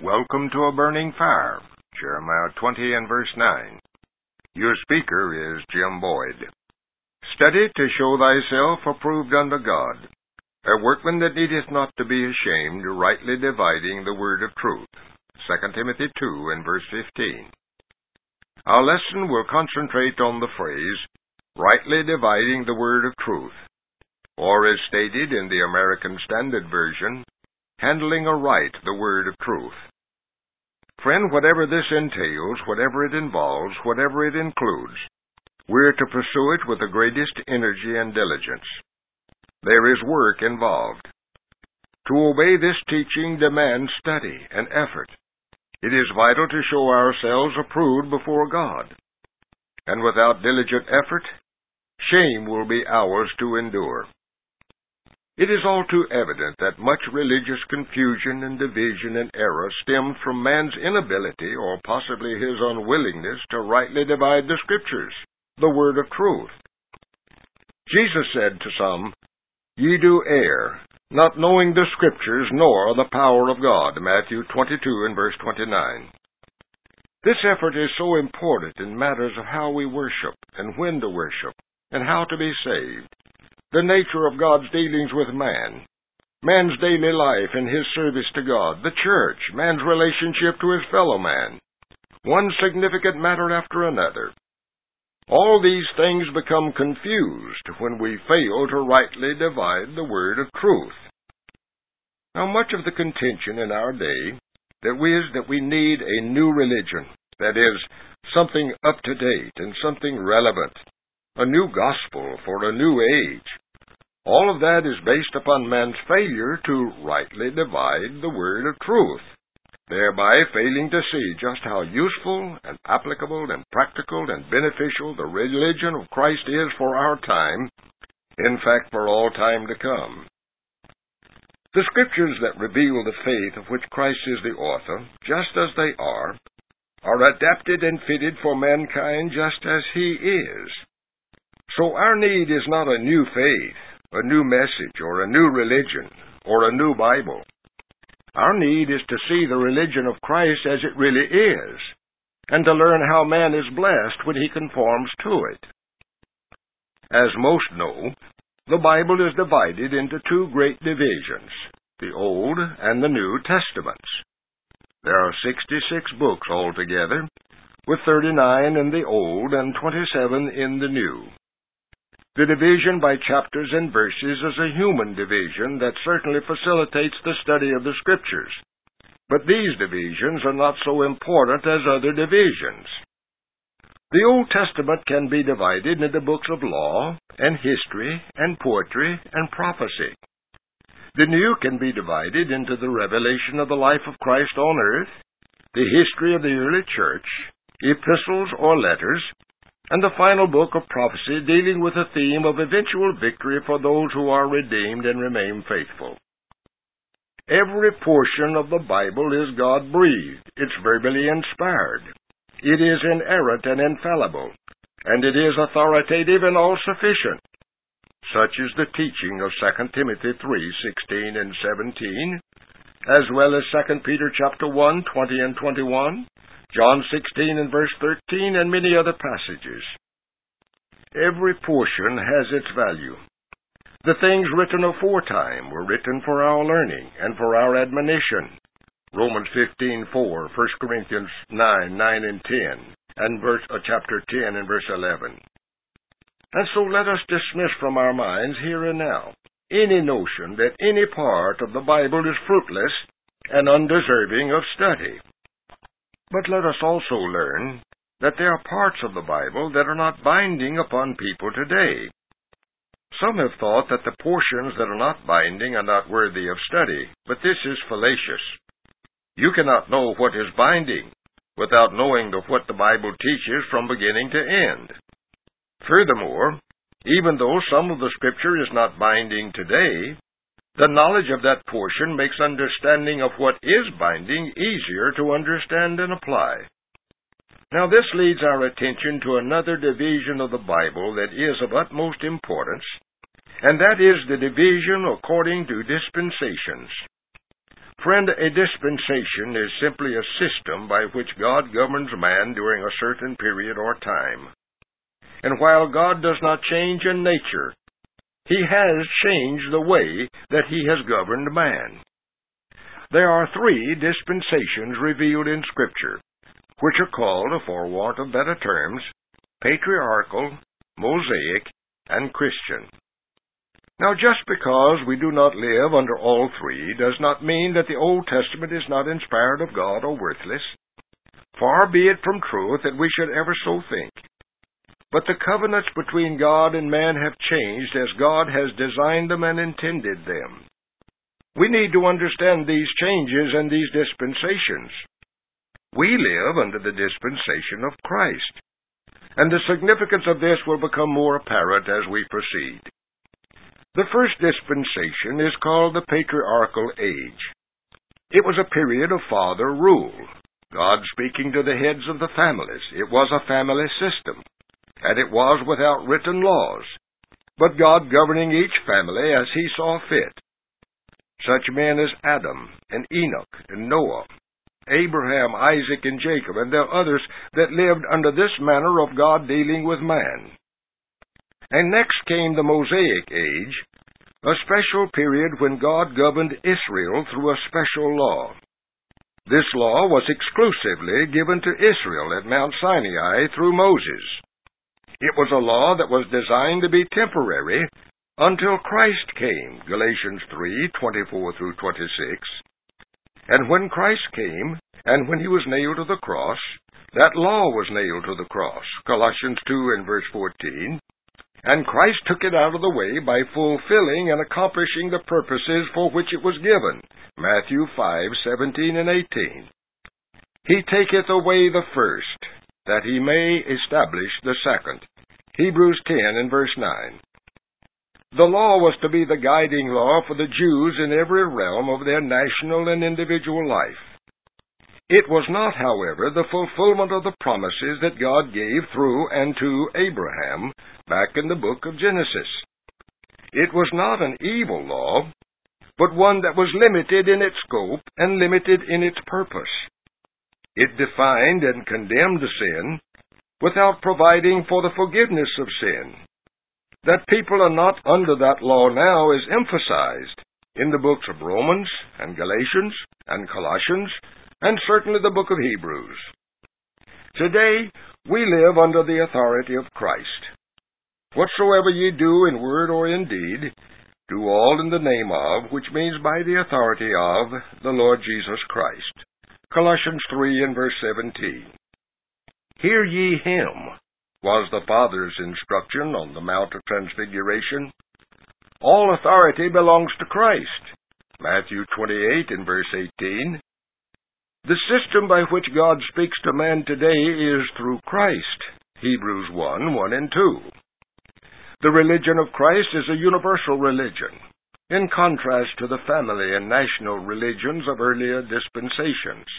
welcome to a burning fire. Jeremiah 20 and verse 9. Your speaker is Jim Boyd. Study to show thyself approved unto God, a workman that needeth not to be ashamed, rightly dividing the word of truth. 2 Timothy 2 and verse 15. Our lesson will concentrate on the phrase, rightly dividing the word of truth, or as stated in the American Standard Version, handling aright the word of truth. Friend, whatever this entails, whatever it involves, whatever it includes, we're to pursue it with the greatest energy and diligence. There is work involved. To obey this teaching demands study and effort. It is vital to show ourselves approved before God. And without diligent effort, shame will be ours to endure. It is all too evident that much religious confusion and division and error stemmed from man's inability or possibly his unwillingness to rightly divide the Scriptures, the word of truth. Jesus said to some, Ye do err, not knowing the Scriptures nor the power of God, Matthew 22 and verse 29. This effort is so important in matters of how we worship and when to worship and how to be saved. The nature of God's dealings with man, man's daily life and his service to God, the church, man's relationship to his fellow man, one significant matter after another. All these things become confused when we fail to rightly divide the word of truth. Now, much of the contention in our day is that we need a new religion, that is, something up to date and something relevant, a new gospel for a new age. All of that is based upon man's failure to rightly divide the word of truth, thereby failing to see just how useful and applicable and practical and beneficial the religion of Christ is for our time, in fact for all time to come. The Scriptures that reveal the faith of which Christ is the author, just as they are adapted and fitted for mankind just as He is. So our need is not a new faith, a new message, or a new religion, or a new Bible. Our need is to see the religion of Christ as it really is, and to learn how man is blessed when he conforms to it. As most know, the Bible is divided into two great divisions, the Old and the New Testaments. There are 66 books altogether, with 39 in the Old and 27 in the New. The division by chapters and verses is a human division that certainly facilitates the study of the Scriptures, but these divisions are not so important as other divisions. The Old Testament can be divided into books of law and history and poetry and prophecy. The New can be divided into the revelation of the life of Christ on earth, the history of the early church, epistles or letters, and the final book of prophecy dealing with a theme of eventual victory for those who are redeemed and remain faithful. Every portion of the Bible is God-breathed. It's verbally inspired. It is inerrant and infallible, and it is authoritative and all-sufficient. Such is the teaching of 2 Timothy 3:16 and 17, as well as 2 Peter chapter 1, 20 and 21, John 16 and verse 13, and many other passages. Every portion has its value. The things written aforetime were written for our learning and for our admonition. Romans 15:4, 1 Corinthians 9 and 10, and chapter 10 and verse 11. And so let us dismiss from our minds here and now any notion that any part of the Bible is fruitless and undeserving of study. But let us also learn that there are parts of the Bible that are not binding upon people today. Some have thought that the portions that are not binding are not worthy of study, but this is fallacious. You cannot know what is binding without knowing what the Bible teaches from beginning to end. Furthermore, even though some of the Scripture is not binding today, the knowledge of that portion makes understanding of what is binding easier to understand and apply. Now this leads our attention to another division of the Bible that is of utmost importance, and that is the division according to dispensations. Friend, a dispensation is simply a system by which God governs man during a certain period or time. And while God does not change in nature, He has changed the way that He has governed man. There are 3 dispensations revealed in Scripture, which are called, for want of better terms, patriarchal, Mosaic, and Christian. Now, just because we do not live under all 3 does not mean that the Old Testament is not inspired of God or worthless. Far be it from truth that we should ever so think. But the covenants between God and man have changed as God has designed them and intended them. We need to understand these changes and these dispensations. We live under the dispensation of Christ, and the significance of this will become more apparent as we proceed. The first dispensation is called the patriarchal age. It was a period of father rule, God speaking to the heads of the families. It was a family system, and it was without written laws, but God governing each family as He saw fit. Such men as Adam and Enoch and Noah, Abraham, Isaac, and Jacob, and there are others that lived under this manner of God dealing with man. And next came the Mosaic age, a special period when God governed Israel through a special law. This law was exclusively given to Israel at Mount Sinai through Moses. It was a law that was designed to be temporary until Christ came, Galatians 3:24 through 26. And when Christ came, and when He was nailed to the cross, that law was nailed to the cross, Colossians 2 and verse 14. And Christ took it out of the way by fulfilling and accomplishing the purposes for which it was given, Matthew 5:17 and 18. He taketh away the first, that He may establish the second, Hebrews 10 and verse 9. The law was to be the guiding law for the Jews in every realm of their national and individual life. It was not, however, the fulfillment of the promises that God gave through and to Abraham back in the book of Genesis. It was not an evil law, but one that was limited in its scope and limited in its purpose. It defined and condemned sin without providing for the forgiveness of sin. That people are not under that law now is emphasized in the books of Romans and Galatians and Colossians, and certainly the book of Hebrews. Today, we live under the authority of Christ. Whatsoever ye do in word or in deed, do all in the name of, which means by the authority of, the Lord Jesus Christ. Colossians 3 and verse 17. Hear ye Him, was the Father's instruction on the Mount of Transfiguration. All authority belongs to Christ. Matthew 28 and verse 18. The system by which God speaks to man today is through Christ. Hebrews 1 and 2. The religion of Christ is a universal religion, in contrast to the family and national religions of earlier dispensations.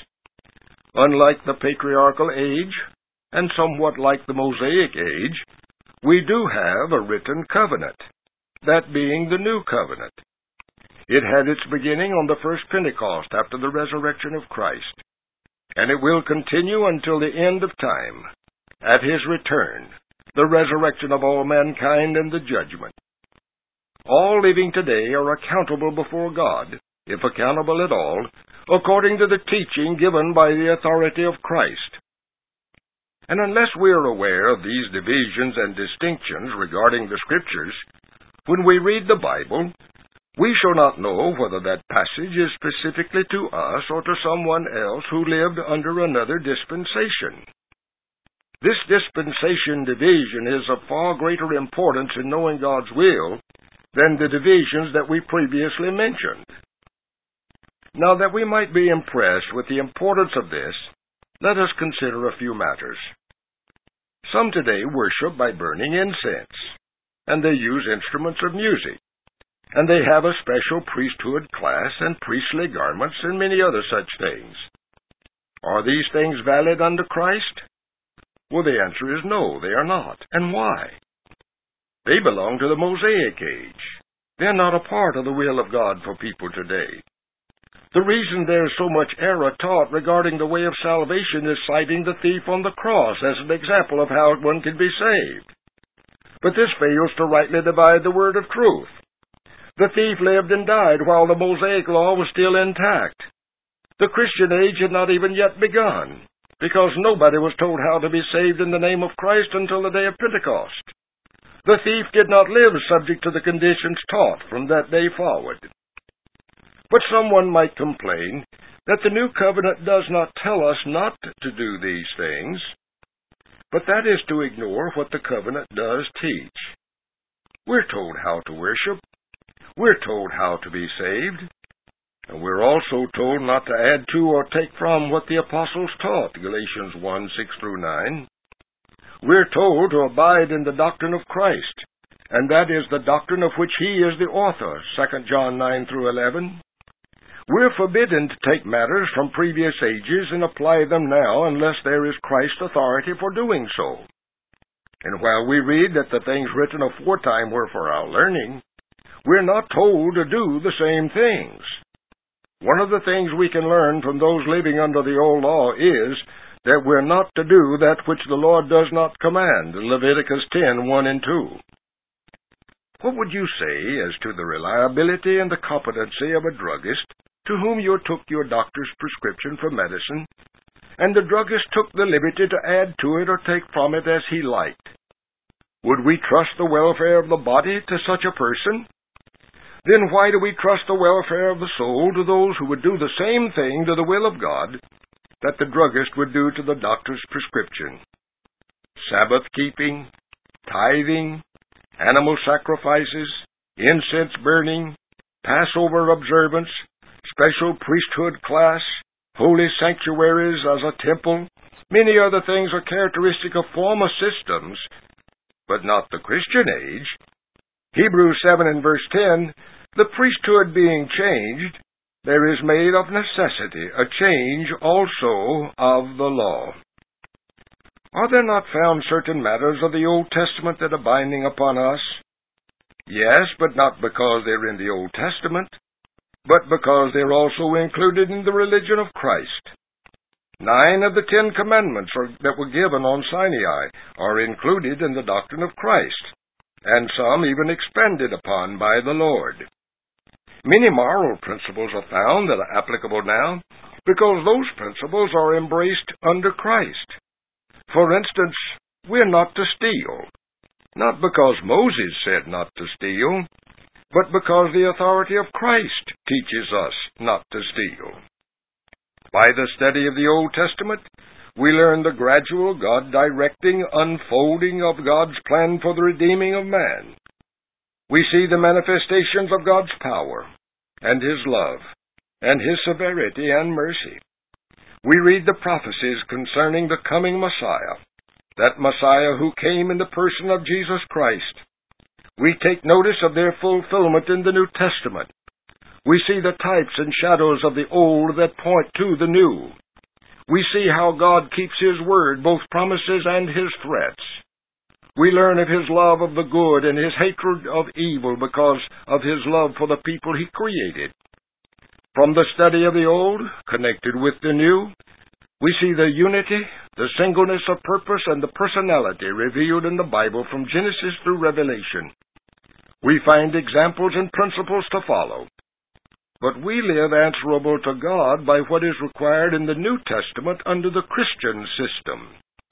Unlike the patriarchal age, and somewhat like the Mosaic age, we do have a written covenant, that being the New Covenant. It had its beginning on the first Pentecost after the resurrection of Christ, and it will continue until the end of time, at His return, the resurrection of all mankind and the judgment. All living today are accountable before God, if accountable at all, according to the teaching given by the authority of Christ. And unless we are aware of these divisions and distinctions regarding the Scriptures, when we read the Bible, we shall not know whether that passage is specifically to us or to someone else who lived under another dispensation. This dispensation division is of far greater importance in knowing God's will than the divisions that we previously mentioned. Now, that we might be impressed with the importance of this, let us consider a few matters. Some today worship by burning incense, and they use instruments of music, and they have a special priesthood class and priestly garments and many other such things. Are these things valid under Christ? Well, the answer is no, they are not. And why? They belong to the Mosaic age. They are not a part of the will of God for people today. The reason there is so much error taught regarding the way of salvation is citing the thief on the cross as an example of how one can be saved. But this fails to rightly divide the word of truth. The thief lived and died while the Mosaic law was still intact. The Christian age had not even yet begun, because nobody was told how to be saved in the name of Christ until the day of Pentecost. The thief did not live subject to the conditions taught from that day forward. But someone might complain that the New Covenant does not tell us not to do these things, but that is to ignore what the Covenant does teach. We're told how to worship. We're told how to be saved. And we're also told not to add to or take from what the apostles taught, Galatians 1:6-9. We're told to abide in the doctrine of Christ, and that is the doctrine of which He is the author, 2 John 9-11. We're forbidden to take matters from previous ages and apply them now unless there is Christ's authority for doing so. And while we read that the things written aforetime were for our learning, we're not told to do the same things. One of the things we can learn from those living under the old law is that we're not to do that which the Lord does not command, Leviticus 10:1-2. What would you say as to the reliability and the competency of a druggist to whom you took your doctor's prescription for medicine, and the druggist took the liberty to add to it or take from it as he liked? Would we trust the welfare of the body to such a person? Then why do we trust the welfare of the soul to those who would do the same thing to the will of God that the druggist would do to the doctor's prescription? Sabbath keeping, tithing, animal sacrifices, incense burning, Passover observance, special priesthood class, holy sanctuaries as a temple, many other things are characteristic of former systems, but not the Christian age. Hebrews 7:10, the priesthood being changed, there is made of necessity a change also of the law. Are there not found certain matters of the Old Testament that are binding upon us? Yes, but not because they're in the Old Testament, but because they're also included in the religion of Christ. 9 of the 10 commandments that were given on Sinai are included in the doctrine of Christ, and some even expanded upon by the Lord. Many moral principles are found that are applicable now because those principles are embraced under Christ. For instance, we're not to steal, not because Moses said not to steal, but because the authority of Christ teaches us not to steal. By the study of the Old Testament, we learn the gradual God-directing unfolding of God's plan for the redeeming of man. We see the manifestations of God's power, and His love, and His severity and mercy. We read the prophecies concerning the coming Messiah, that Messiah who came in the person of Jesus Christ. We take notice of their fulfillment in the New Testament. We see the types and shadows of the old that point to the new. We see how God keeps His word, both promises and His threats. We learn of His love of the good and His hatred of evil because of His love for the people He created. From the study of the old, connected with the new, we see the unity, the singleness of purpose, and the personality revealed in the Bible from Genesis through Revelation. We find examples and principles to follow. But we live answerable to God by what is required in the New Testament under the Christian system.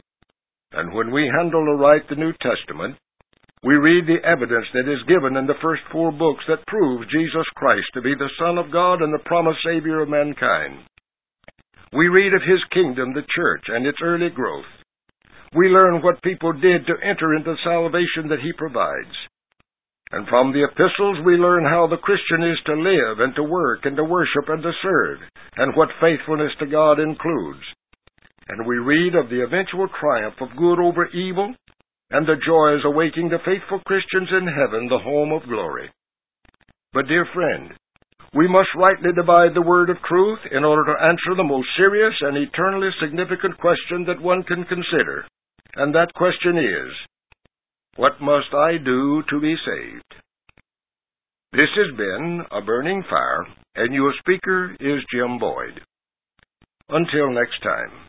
And when we handle aright the New Testament, we read the evidence that is given in the first 4 books that proves Jesus Christ to be the Son of God and the promised Savior of mankind. We read of His kingdom, the church, and its early growth. We learn what people did to enter into the salvation that He provides. And from the epistles we learn how the Christian is to live and to work and to worship and to serve, and what faithfulness to God includes. And we read of the eventual triumph of good over evil, and the joys awaiting the faithful Christians in heaven, the home of glory. But dear friend, we must rightly divide the word of truth in order to answer the most serious and eternally significant question that one can consider. And that question is, what must I do to be saved? This has been A Burning Fire, and your speaker is Jim Boyd. Until next time.